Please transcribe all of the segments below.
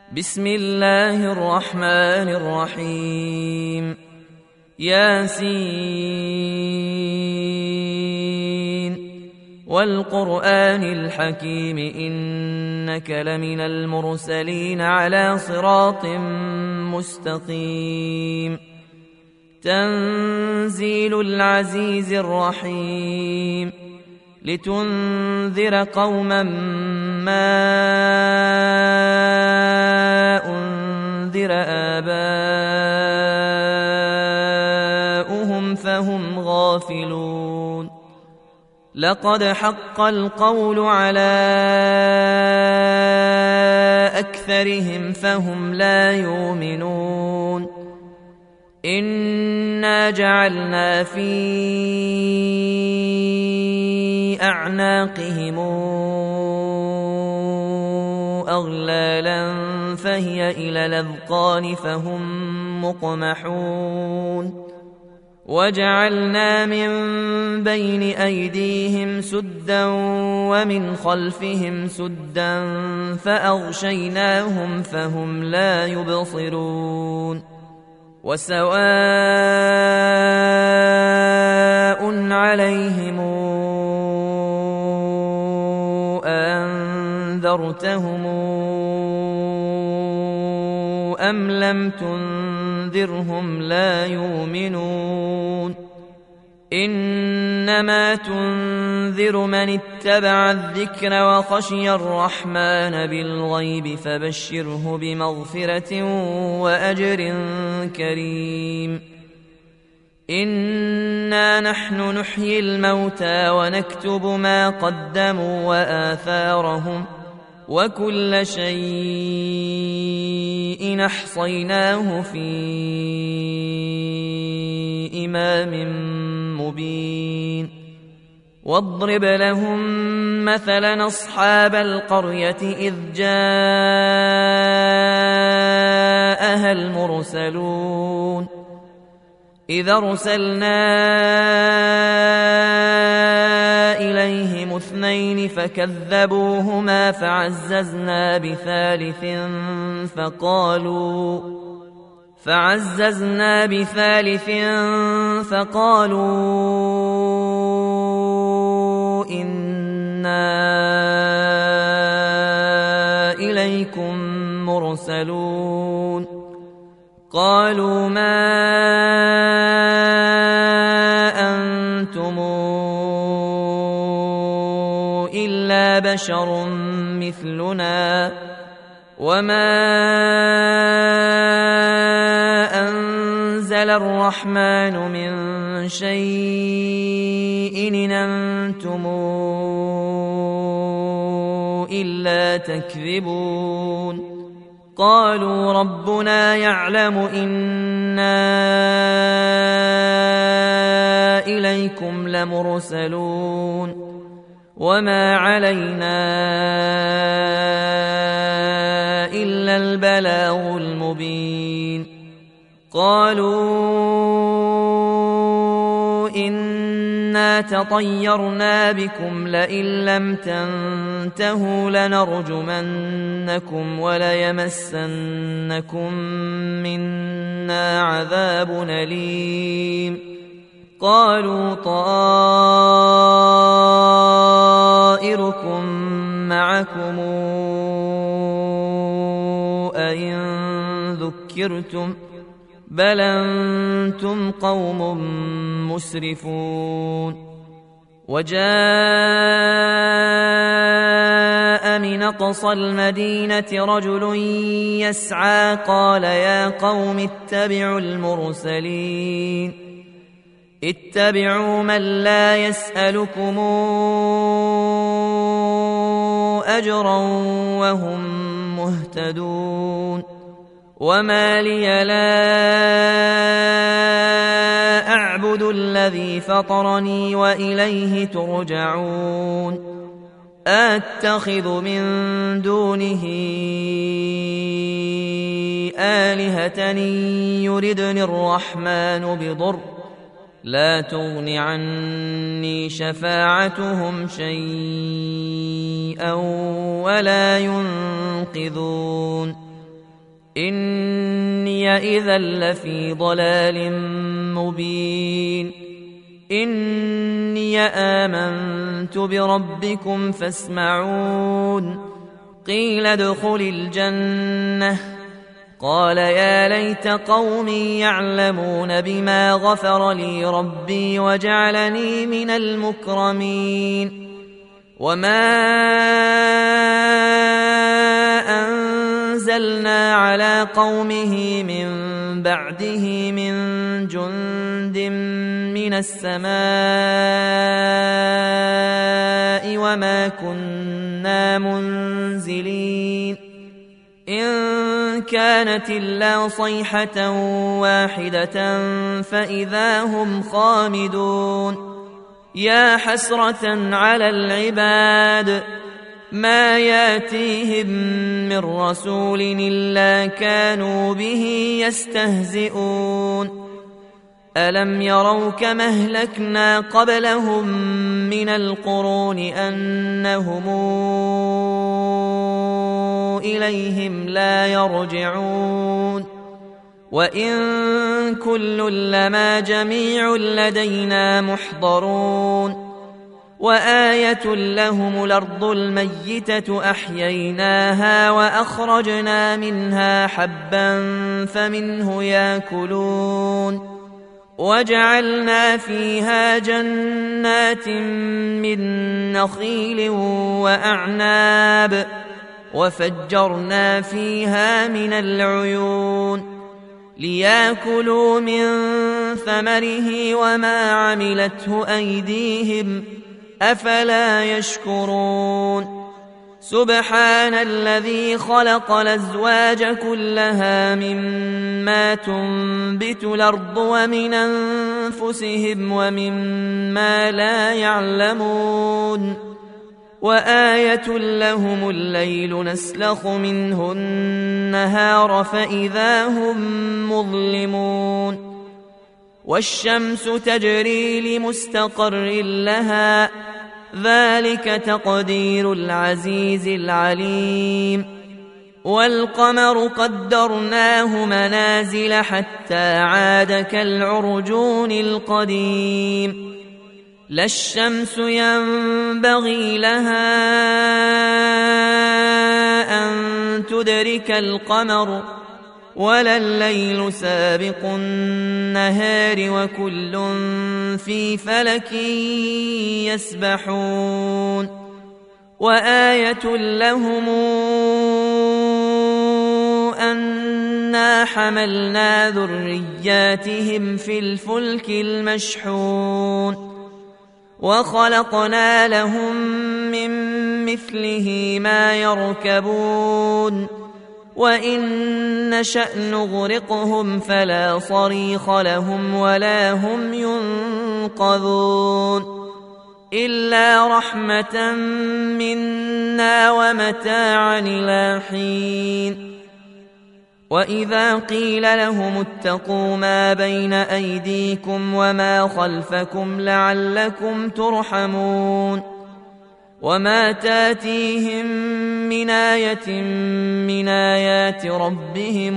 بسم الله الرحمن الرحيم. ياسين والقرآن الحكيم إنك لمن المرسلين على صراط مستقيم. تنزيل العزيز الرحيم لتنذر قوما ما أنذر آباؤهم فهم غافلون. لقد حق القول على أكثرهم فهم لا يؤمنون. إنا جعلنا في أعناقهم أغلالا فهي إلى الأذقان فهم مقمحون. وجعلنا من بين أيديهم سدا ومن خلفهم سدا فأغشيناهم فهم لا يبصرون. وسواء عليهم أنذرتهم أم لم تنذرهم لا يؤمنون. إنما تنذر من اتبع الذكر وخشي الرحمن بالغيب فبشره بمغفرة وأجر كريم. إنا نحن نحيي الموتى ونكتب ما قدموا وآثارهم وكل شيء أحصيناه في إمام مبين. واضرب لهم مثلا أصحاب القرية إذ جاءها المرسلون. إذ أرسلنا إليهم اثنين فكذبوهما فعززنا بثالث فقالوا إنا إليكم مرسلون. قالوا ما أنتم إلا بشر مثلنا وما أنزل الرحمن من شيء إن أنتم إلا تكذبون. قالوا ربنا يعلم إنا إليكم لمرسلون وما علينا إلا البلاغ المبين. قالوا إنا تطيرنا بكم لئن لم تنتهوا لنرجمنكم وليمسنكم منا عذاب أليم. قالوا طائركم معكم أئن ذكرتم بل أنتم قوم مسرفون. وجاء من أقصى المدينة رجل يسعى قال يا قوم اتبعوا المرسلين اتبعوا من لا يسألكم أجرا وهم مهتدون. وما لي لا أعبد الذي فطرني وإليه ترجعون. أتخذ من دونه آلهة يردني الرحمن بضر لا تغن عني شفاعتهم شيئا ولا ينقذون إني إذا لفي ضلال مبين إني آمنت بربكم فاسمعون قيل ادخل الجنة قال يا ليت قومي يعلمون بما غفر لي ربي وجعلني من المكرمين وما أنزلنا على قومه من بعده من جند من السماء وما كنا منزلين إن كانت إلا صيحة واحدة فإذا هم خامدون يا حسرة على العباد ما ياتيهم من رسول إلا كانوا به يستهزئون ألم يروا كما أهلكنا قبلهم من القرون أنهم إليهم لا يرجعون وإن كل لما جميع لدينا محضرون وآية لهم الأرض الميتة أحييناها وأخرجنا منها حبا فمنه يأكلون وجعلنا فيها جنات من نخيل وأعناب وفجرنا فيها من العيون ليأكلوا من ثمره وما عملته أيديهم أفلا يشكرون سبحان الذي خلق الأزواج كلها مما تنبت الأرض ومن أنفسهم ومما لا يعلمون وآية لهم الليل نسلخ منه النهار فإذا هم مظلمون والشمس تجري لمستقر لها ذلك تقدير العزيز العليم والقمر قدرناه منازل حتى عاد كالعرجون القديم لا الشمس ينبغي لها أن تدرك القمر ولا الليل سابق النهار وكل في فلك يسبحون وآية لهم أنا حملنا ذرياتهم في الفلك المشحون وخلقنا لهم من مثله ما يركبون وإن نشأ نغرقهم فلا صريخ لهم ولا هم ينقذون إلا رحمة منا ومتاعا إلى حين وإذا قيل لهم اتقوا ما بين أيديكم وما خلفكم لعلكم ترحمون وما تاتيهم من آية من آيات ربهم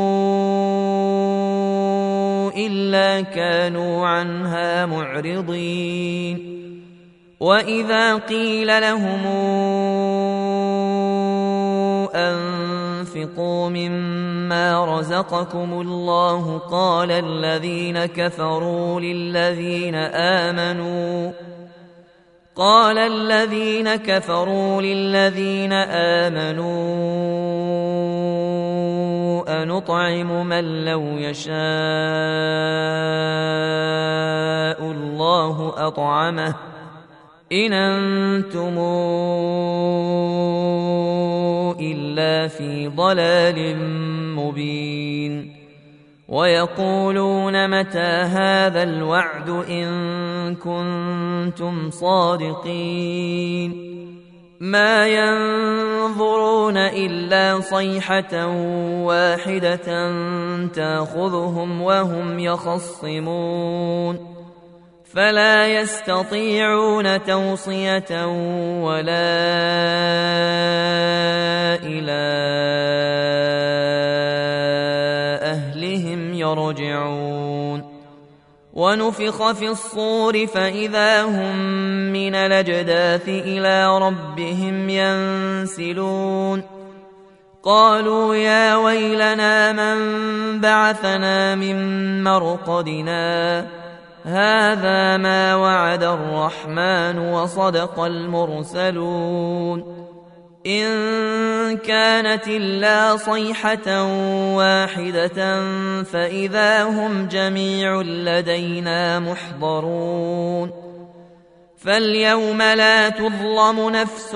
إلا كانوا عنها معرضين وإذا قيل لهم أنفقوا مما رزقكم الله قال الذين كفروا للذين آمنوا أنطعم من لو يشاء الله أطعمه إن أنتم إلا في ضلال مبين ويقولون متى هذا الوعد إن كنتم صادقين ما ينظرون إلا صيحة واحدة تأخذهم وهم يخصمون فلا يستطيعون توصية ولا إلى يرجعون ونفخ في الصور فإذا هم من الأجداث إلى ربهم ينسلون قالوا يا ويلنا من بعثنا من مرقدنا هذا ما وعد الرحمن وصدق المرسلون إن كانت إلا صيحة واحدة فإذا هم جميع لدينا محضرون فاليوم لا تظلم نفس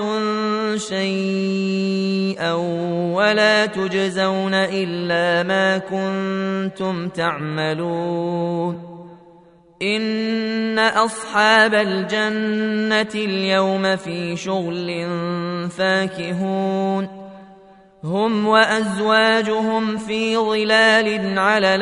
شيئا ولا تجزون إلا ما كنتم تعملون إن أصحاب الجنة اليوم في شغل فاكهون هم وأزواجهم في ظلال على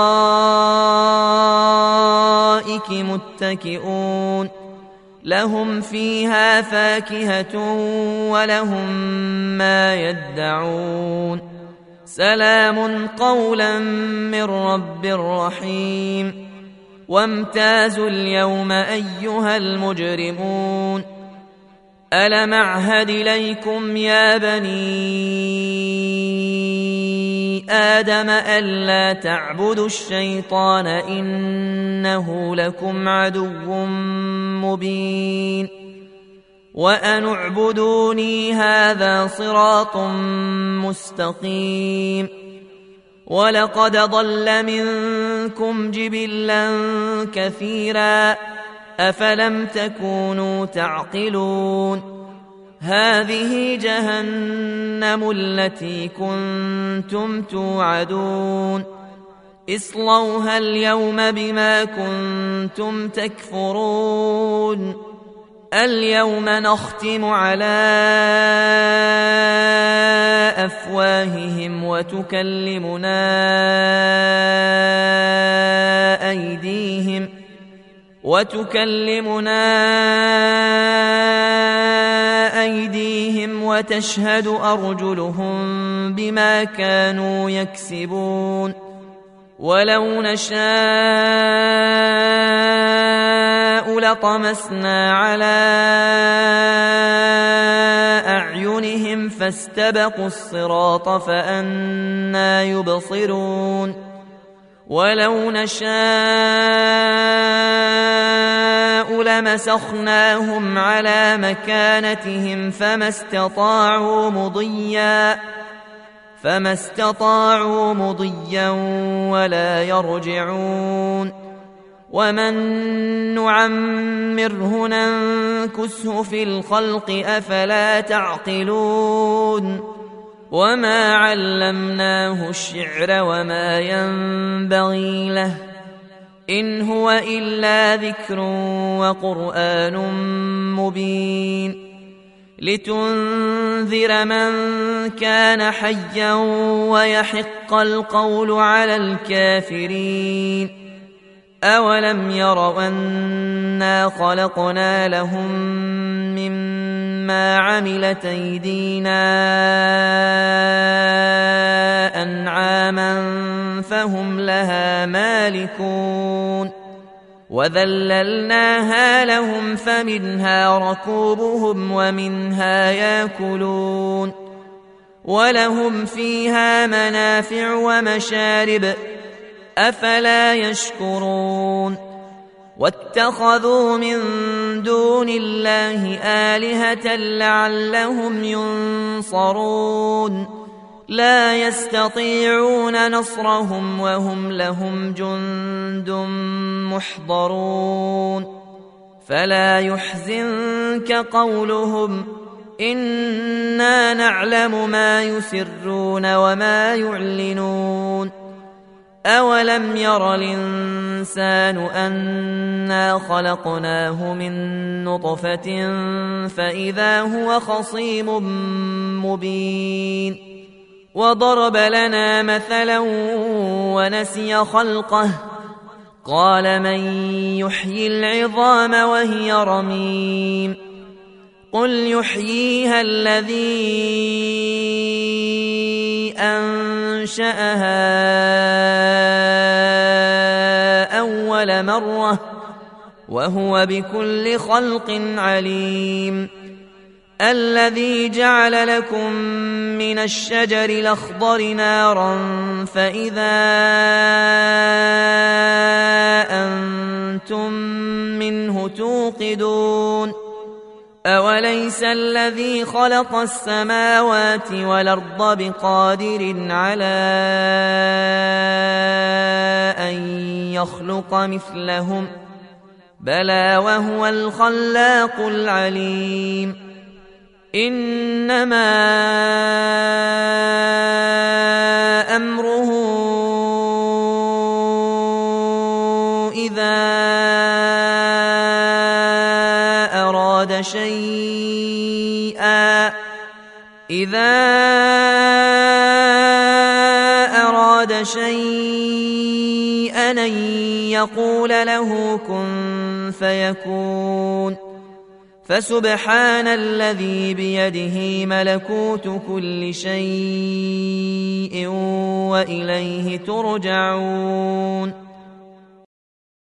الأرائك متكئون لهم فيها فاكهة ولهم ما يدعون سلام قولا من رب رحيم وامتازوا اليوم أيها المجرمون ألم أعهد إليكم يا بني آدم ألا تعبدوا الشيطان إنه لكم عدو مبين وأن اعبدوني هذا صراط مستقيم ولقد ضل منكم جبلا كثيرا أفلم تكونوا تعقلون هذه جهنم التي كنتم توعدون اصلوها اليوم بما كنتم تكفرون اليوم نختم على أفواههم وتكلمنا أيديهم وتشهد أرجلهم بما كانوا يكسبون ولو نشاء لطمسنا على أعينهم فاستبقوا الصراط فأنى يبصرون ولو نشاء لمسخناهم على مكانتهم فما استطاعوا مضيا ولا يرجعون ومن نعمره ننكسه في الخلق أفلا تعقلون وما علمناه الشعر وما ينبغي له إن هو إلا ذكر وقرآن مبين لتنذر من كان حيا ويحق القول على الكافرين أولم يروا أنا خلقنا لهم مما عملت أيدينا أنعاما فهم لها مالكون وذللناها لهم فمنها ركوبهم ومنها ياكلون ولهم فيها منافع ومشارب أفلا يشكرون واتخذوا من دون الله آلهة لعلهم ينصرون لا يستطيعون نصرهم وهم لهم جند محضرون فلا يحزنك قولهم إنا نعلم ما يسرون وما يعلنون أولم ير الإنسان أنا خلقناه من نطفة فإذا هو خصيم مبين وضرب لنا مثلا ونسي خلقه قال من يحيي العظام وهي رميم قل يحييها الذي أنشأها أول مرة وهو بكل خلق عليم الذي جعل لكم من الشجر الأخضر نارا فإذا أنتم منه توقدون أوليس الذي خلق السماوات والأرض بقادر على أن يخلق مثلهم بلى وهو الخلاق العليم إنما أمره إذا أراد شيئا أن يقول له كن فيكون فسبحان الذي بيده ملكوت كل شيء وإليه ترجعون